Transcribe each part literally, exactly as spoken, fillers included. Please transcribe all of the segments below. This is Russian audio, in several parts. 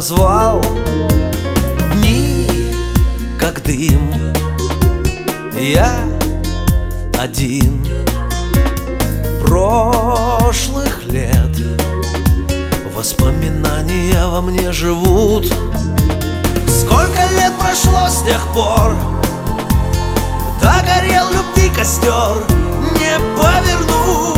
назвал. Дни, как дым, я один прошлых лет. Воспоминания во мне живут. Сколько лет прошло с тех пор, догорел любви костер, не повернуть.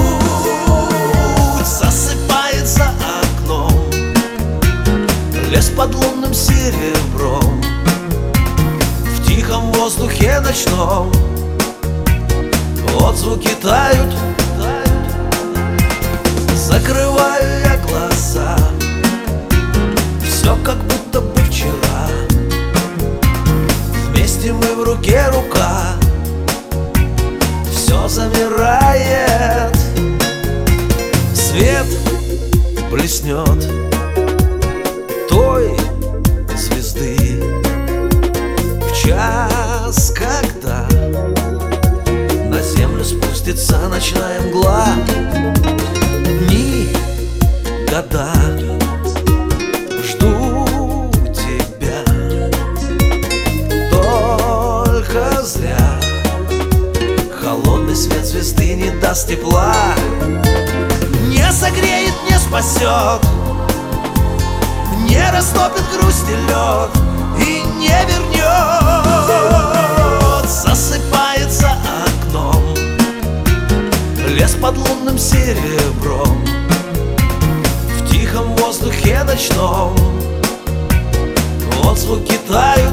Засыпается окном лес под лунным серебром. В тихом воздухе ночном отзвуки тают. Закрываю я глаза, все как будто бы вчера. Вместе мы, в руке рука, все замирает. Свет блеснет той звезды в час, когда на землю спустится ночная мгла. Дни, года, жду тебя, только зря холодный свет звезды не даст тепла. Не согреет, не спасет, не растопит грусти лед и не вернет. Засыпается окном лес под лунным серебром. В тихом воздухе ночном отзвуки тают.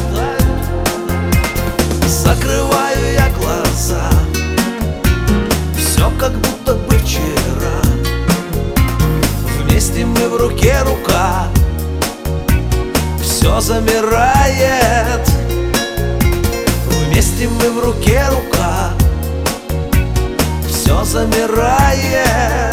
Закрываю я глаза, все как будто бы вчера. Вместе мы, в руке рука, все замирает. Вместе мы, в руке рука, все замирает.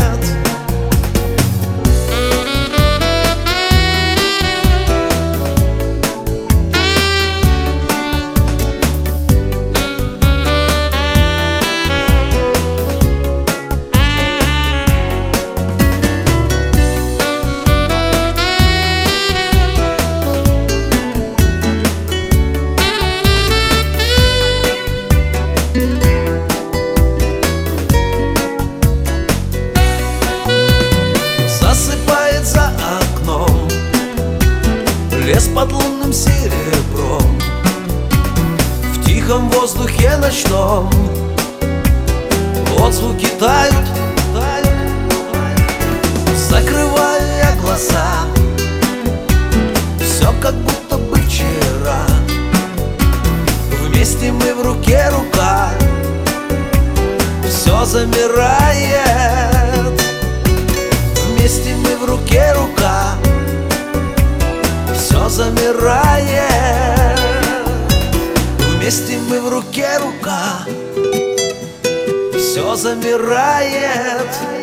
Лес под лунным серебром, в тихом воздухе ночном отзвуки тают, тают, тают. Закрываю я глаза, все как будто бы вчера. Вместе мы, в руке рука, все замирает. Вместе мы, в руке рука, все замирает. Вместе мы, в руке рука, все замирает.